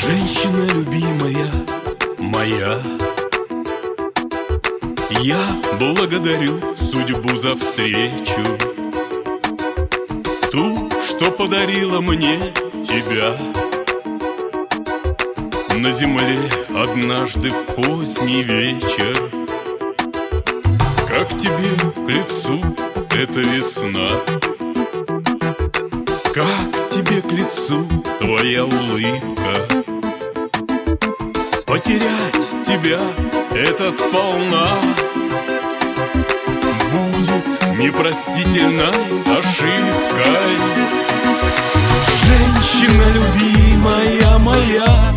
Женщина любимая моя, я благодарю судьбу за встречу, ту, что подарила мне тебя. На земле однажды в поздний вечер, как тебе к лицу эта весна, как тебе к лицу твоя улыбка. Потерять тебя — это сполна будет непростительной ошибкой. Женщина любимая моя,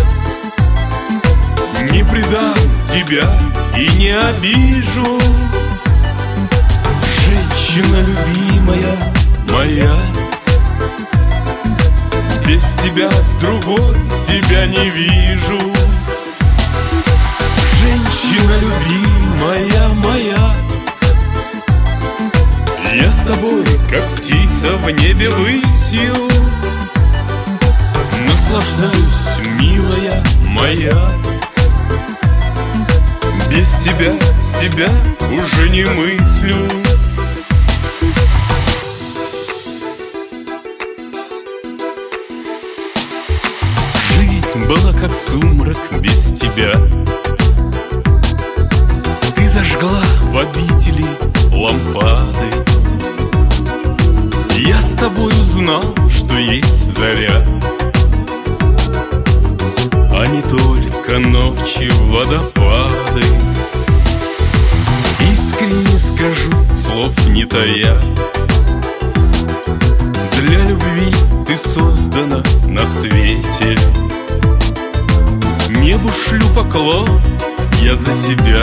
не предам тебя и не обижу. Женщина любимая моя, без тебя с другой себя не вижу. Женщина любимая моя, я с тобой, как птица в небе высил. Наслаждаюсь, милая моя, без тебя себя уже не мыслю. Жизнь была как сумрак без тебя. Ты зажгла в обители лампады. Я с тобой узнал, что есть заря, а не только ночи водопады. Искренне скажу, слов не тая, для любви ты создана на свете. Небу шлю поклон я за тебя.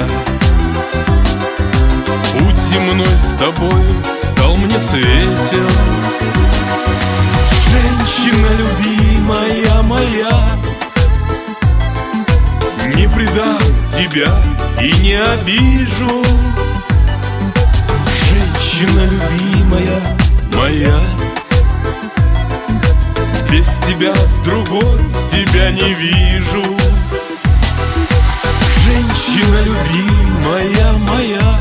Путь земной с тобою стал мне светел. Женщина любимая моя, не предам тебя и не обижу. Женщина любимая моя, без тебя с другой себя не вижу. Женщина любимая моя,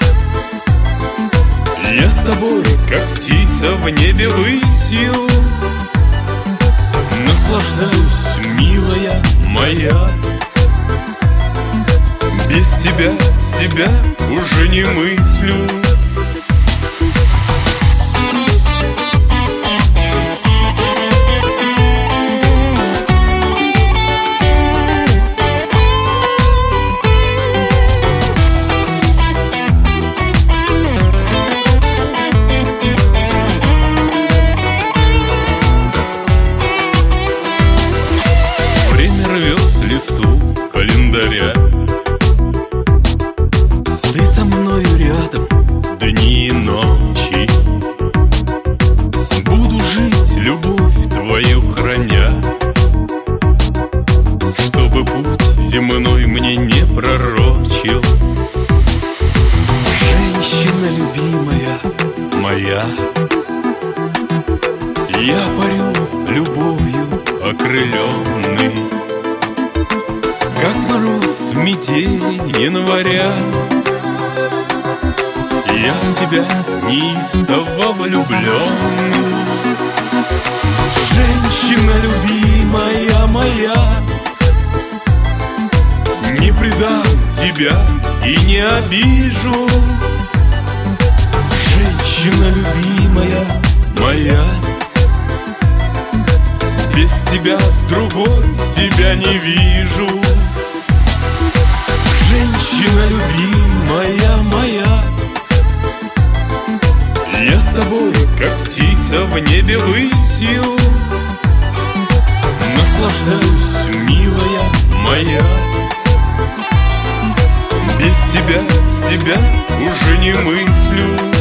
я с тобой, как птица в небе высил. Наслаждаюсь, милая моя, без тебя себя уже не мыслю. Календаря. Ты со мною рядом дни и ночи. Буду жить, любовь твою храня, чтобы путь земной мне не пророчил. Женщина любимая моя, я парю любовью окрыленный, как мороз, метель января. Я в тебя неистово влюбленный. Женщина любимая моя, не предам тебя и не обижу. Женщина любимая моя, без тебя с другой себя не вижу. Женщина любимая моя, я с тобой, как птица в небе высил. Наслаждаюсь, милая моя, без тебя себя уже не мыслю.